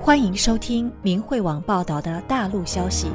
欢迎收听明慧网报道的大陆消息。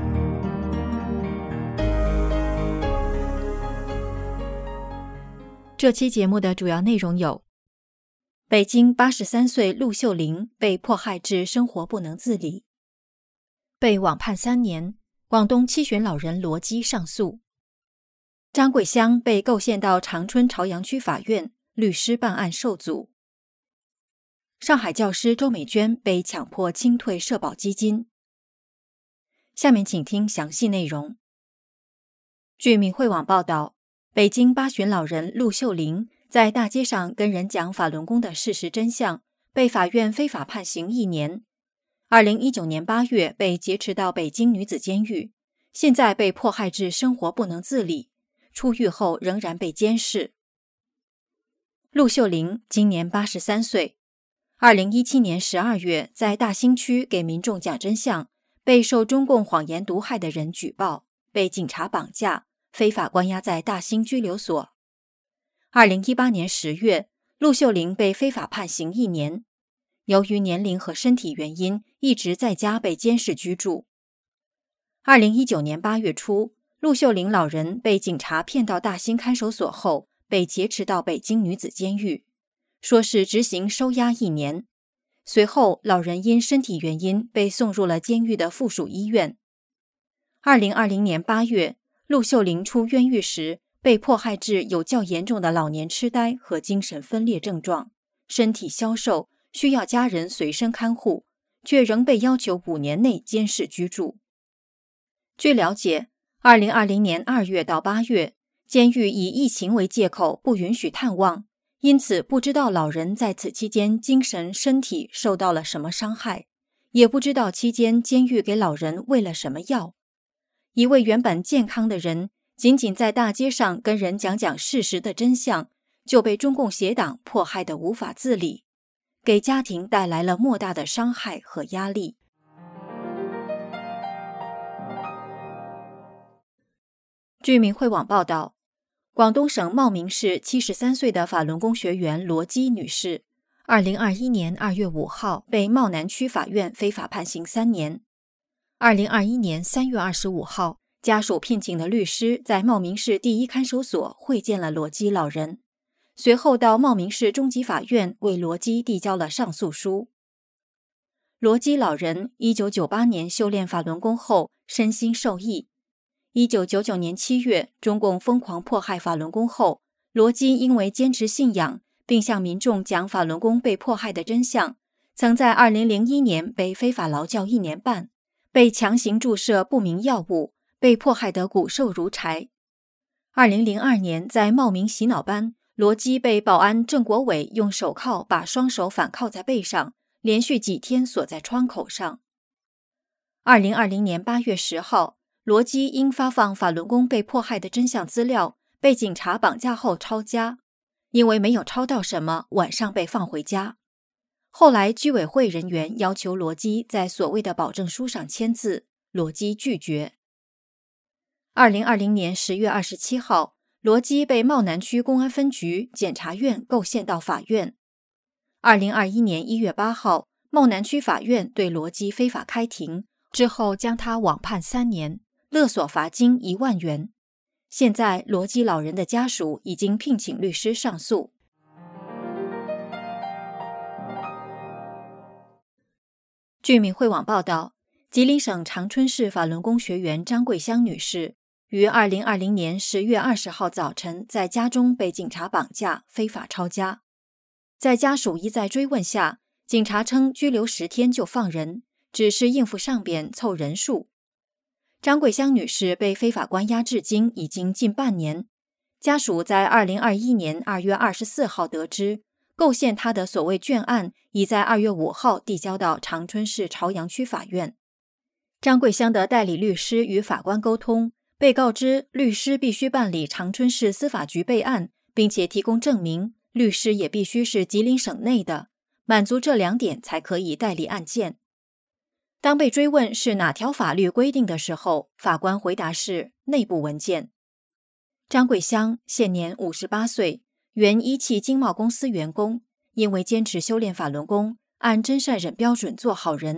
这期节目的主要内容有：北京83岁陆秀玲被迫害致生活不能自理，被网判3年，广东七旬老人罗基上诉，张桂香被构陷到长春朝阳区法院，律师办案受阻，上海教师周美娟被强迫清退社保基金。下面请听详细内容。据明慧网报道，北京八旬老人陆秀玲在大街上跟人讲法轮功的事实真相，被法院非法判刑1年。2019年8月被劫持到北京女子监狱，现在被迫害致生活不能自理，出狱后仍然被监视。陆秀玲今年83岁，2017年12月在大兴区给民众讲真相，被受中共谎言毒害的人举报，被警察绑架，非法关押在大兴拘留所。2018年10月，陆秀玲被非法判刑1年，由于年龄和身体原因，一直在家被监视居住。2019年8月初，陆秀玲老人被警察骗到大兴看守所后，被劫持到北京女子监狱，说是执行收押1年。随后，老人因身体原因被送入了监狱的附属医院。2020年8月，陆秀玲出冤狱时，被迫害致有较严重的老年痴呆和精神分裂症状，身体消瘦，需要家人随身看护，却仍被要求5年内监视居住。据了解，2020年2月到8月，监狱以疫情为借口不允许探望，因此不知道老人在此期间精神身体受到了什么伤害，也不知道期间监狱给老人喂了什么药。一位原本健康的人，仅仅在大街上跟人讲讲事实的真相，就被中共邪党迫害得无法自理，给家庭带来了莫大的伤害和压力。据明慧网报道，广东省茂名市73岁的法轮功学员罗基女士，2021年2月5号被茂南区法院非法判刑3年。2021年3月25号，家属聘请的律师在茂名市第一看守所会见了罗基老人，随后到茂名市中级法院为罗基递交了上诉书。罗基老人1998年修炼法轮功后身心受益。1999年7月，中共疯狂迫害法轮功后，罗基因为坚持信仰，并向民众讲法轮功被迫害的真相，曾在2001年被非法劳教1年半，被强行注射不明药物，被迫害得骨瘦如柴。2002年在茂名洗脑班，罗基被保安郑国伟用手铐把双手反铐在背上，连续几天锁在窗口上。2020年8月10号，罗基因发放法轮功被迫害的真相资料，被警察绑架后抄家，因为没有抄到什么，晚上被放回家。后来居委会人员要求罗基在所谓的保证书上签字，罗基拒绝。2020年10月27号，罗基被茂南区公安分局检察院构陷到法院。2021年1月8号，茂南区法院对罗基非法开庭，之后将他网判3年，勒索罚金1万元。现在罗基老人的家属已经聘请律师上诉。据明慧网报道，吉林省长春市法轮功学员张桂香女士于2020年10月20号早晨在家中被警察绑架，非法抄家。在家属一再追问下，警察称拘留10天就放人，只是应付上边凑人数。张桂香女士被非法关押至今已经近半年，家属在2021年2月24号得知，构陷她的所谓卷案已在2月5号递交到长春市朝阳区法院。张桂香的代理律师与法官沟通，被告知律师必须办理长春市司法局备案，并且提供证明，律师也必须是吉林省内的，满足这2点才可以代理案件。当被追问是哪条法律规定的时候，法官回答是内部文件。张桂香现年58岁，原一汽经贸公司员工，因为坚持修炼法轮功，按真善忍标准做好人，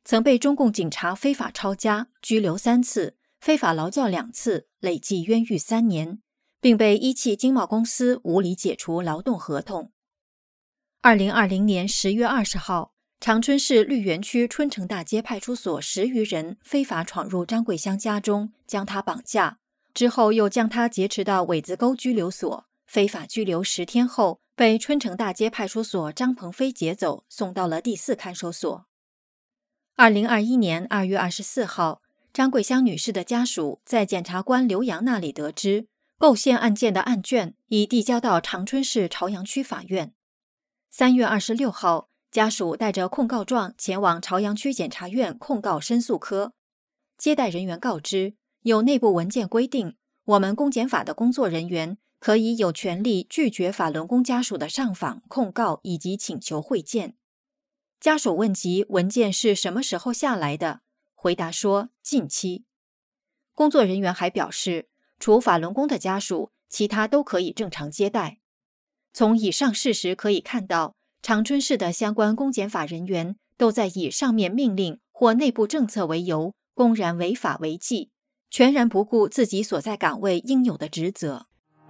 曾被中共警察非法抄家，拘留3次，非法劳教2次，累计冤狱3年，并被一汽经贸公司无理解除劳动合同。2020年10月20号，长春市绿园区春城大街派出所10余人非法闯入张桂香家中，将她绑架，之后又将她劫持到苇子沟拘留所，非法拘留10天后，被春城大街派出所张鹏飞劫走，送到了第4看守所。2021年2月24号，张桂香女士的家属在检察官刘洋那里得知，构陷案件的案卷已递交到长春市朝阳区法院。3月26号，家属带着控告状前往朝阳区检察院控告申诉科。接待人员告知，有内部文件规定，我们公检法的工作人员可以有权利拒绝法轮功家属的上访、控告以及请求会见。家属问及文件是什么时候下来的，回答说近期。工作人员还表示，除法轮功的家属，其他都可以正常接待。从以上事实可以看到，长春市的相关公检法人员都在以上面命令或内部政策为由，公然违法违纪，全然不顾自己所在岗位应有的职责。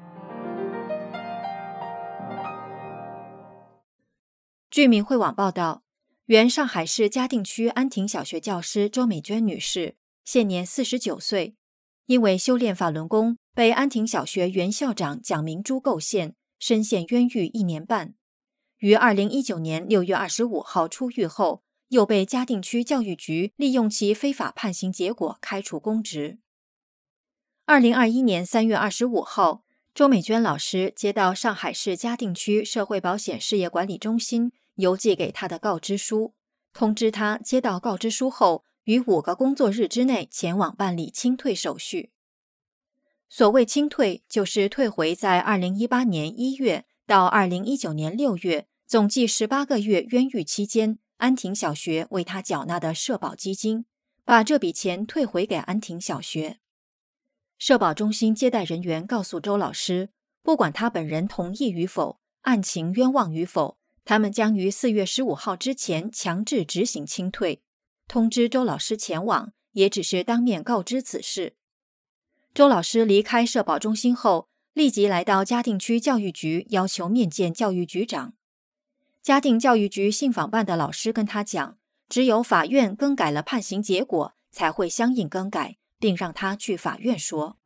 据民汇网报道，原上海市嘉定区安亭小学教师周美娟女士，现年49岁，因为修炼法轮功，被安亭小学原校长蒋明珠构陷，深陷冤狱1年半。于2019年6月25号出狱后，又被嘉定区教育局利用其非法判刑结果开除公职。2021年3月25号，周美娟老师接到上海市嘉定区社会保险事业管理中心邮寄给她的告知书，通知她接到告知书后，于5个工作日之内前往办理清退手续。所谓清退，就是退回在2018年1月到2019年6月总计18个月冤狱期间，安亭小学为他缴纳的社保基金，把这笔钱退回给安亭小学。社保中心接待人员告诉周老师，不管他本人同意与否，案情冤枉与否，他们将于4月15号之前强制执行清退。通知周老师前往，也只是当面告知此事。周老师离开社保中心后，立即来到嘉定区教育局，要求面见教育局长。嘉定教育局信访办的老师跟他讲，只有法院更改了判刑结果，才会相应更改，并让他去法院说。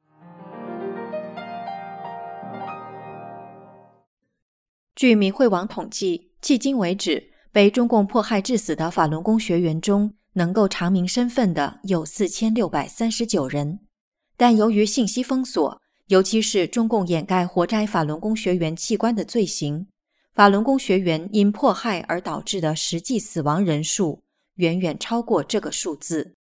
据民汇网统计，迄今为止，被中共迫害致死的法轮功学员中，能够查明身份的有4639人。但由于信息封锁，尤其是中共掩盖活摘法轮功学员器官的罪行，法轮功学员因迫害而导致的实际死亡人数远远超过这个数字。